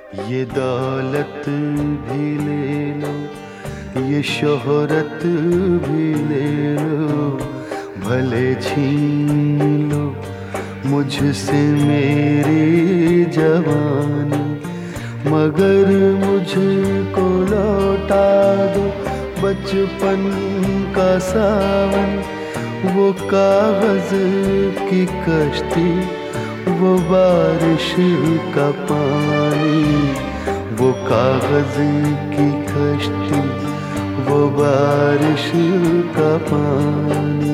ये दौलत भी ले लो, ये शोहरत भी ले लो, भले छीन लो मुझसे मेरी जवानी, मगर मुझको लौटा दो बचपन का सावन। वो कागज की कश्ती, वो बारिश का पानी, वो कागज की कश्ती, वो बारिश का पानी।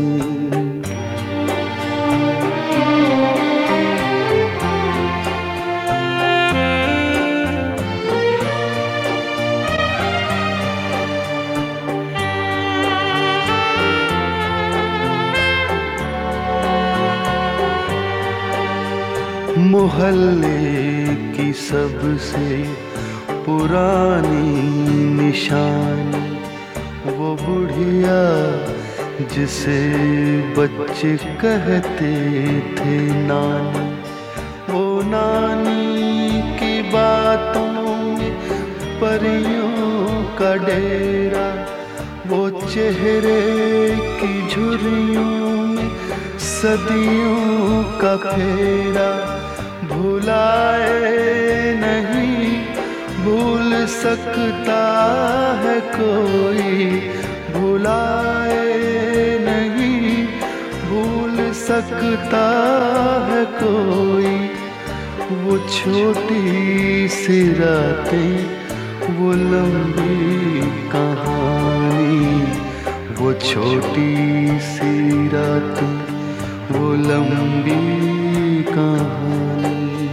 मोहल्ले की सबसे पुरानी निशानी, वो बुढ़िया जिसे बच्चे कहते थे नानी। वो नानी की बातों में परियों का डेरा, वो चेहरे की झुर्रियों में सदियों का फेरा। भुलाए नहीं भूल सकता है कोई, भुलाए नहीं भूल सकता है कोई। वो छोटी सी रातें, वो लंबी कहानी, वो छोटी सी रातें, वो लंबी कहानी।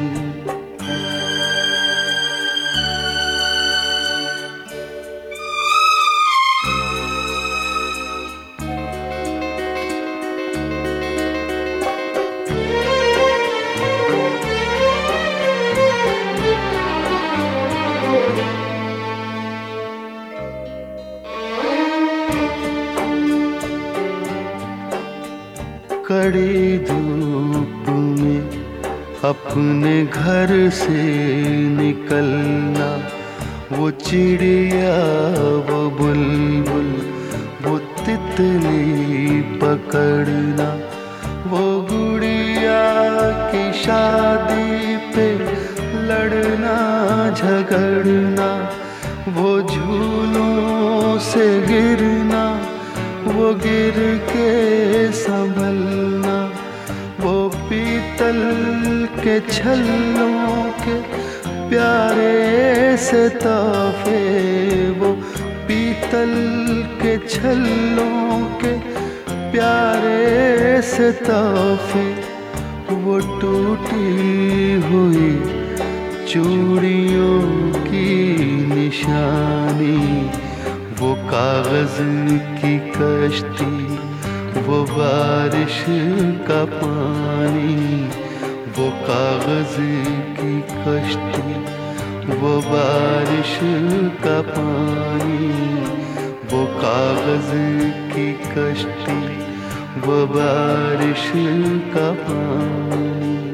कड़ी धूप में अपने घर से निकलना, वो चिड़िया, वो बुलबुल, वो तितली पकड़ना, वो गुड़िया की शादी पे लड़ना झगड़ना, वो झूलों से गिरना, वो गिर के संभलना, वो पीतल के छल्लों के प्यारे से तोहफे, वो पीतल के छल्लों के प्यारे से तोहफे। वो टूटी हुई चूड़ियों की निशानी, वो कागज की कश्ती, वो बारिश का पानी, वो कागज की कश्ती, वो बारिश का पानी, वो कागज की कश्ती, वो बारिश का पानी।